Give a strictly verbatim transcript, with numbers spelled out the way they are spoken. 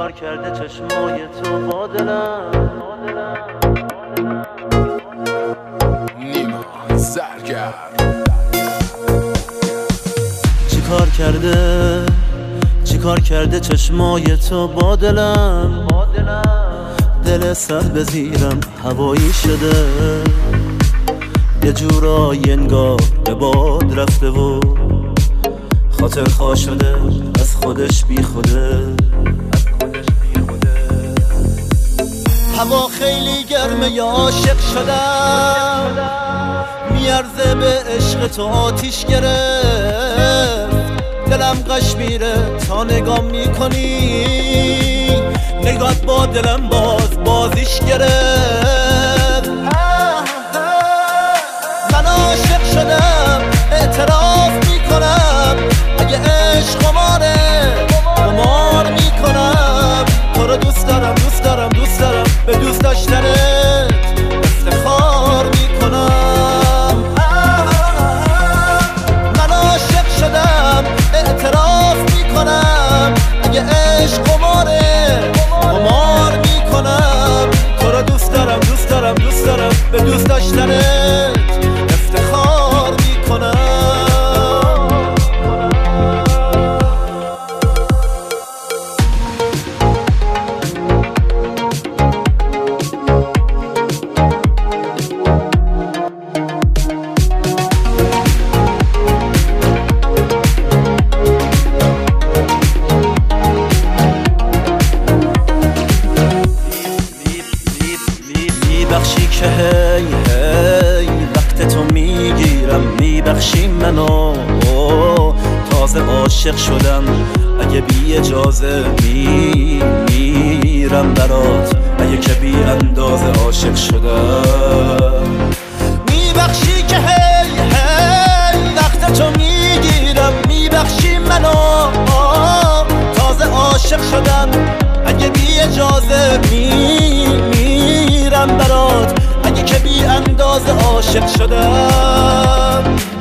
چیکار کرده چشمای تو با دلم؟ نیما سرگرد چیکار کرده چیکار کرده چشمای تو با دلم؟ دل سر به زیرم هوایی شده، یه جورایی انگار به باد رفته و خاطر خواه شده از خودش بی خوده. هوا خیلی گرمه یا عاشق شدم، میارزه به عشق تو آتیش گرفت. دلم قش میره تا نگاه میکنی، نگات با دلم باز بازیش گرفت. من عاشق شدم اعتراف میکنم، اگه عشق قماره قمار میکنم. تو رو دوست دارم دوست دارم دوست دارم، به دوست داشتنت افتخار میکنم. من عاشق شدم اعتراف میکنم، اگه عشق قماره قمار میکنم. تو رو دوست دارم دوست دارم دوست دارم، به دوست داشتنت افتخار میکنم. میبخشی که هی هی وقت تو میگیرم، میبخشی منو تازه عاشق شدم. اگه بی اجازه میمیرم برات، اگه که بی اندازه عاشق شدم. میبخشی که هی هی وقت تو میگیرم، میبخشی منو تازه عاشق شدم. اگه بی اجازه میمیرم برات، اگه که بی اندازه عاشق شدم.